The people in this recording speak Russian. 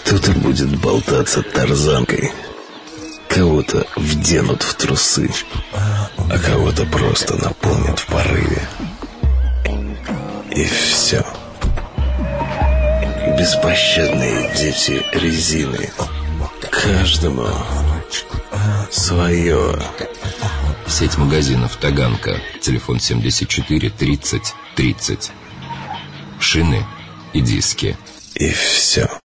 Кто-то будет болтаться тарзанкой, кого-то вденут в трусы, а кого-то просто наполнят в порыве. И все. Беспощадные дети резины. Каждому свое. Сеть магазинов «Таганка». Телефон 74 30 30. Шины и диски. И все.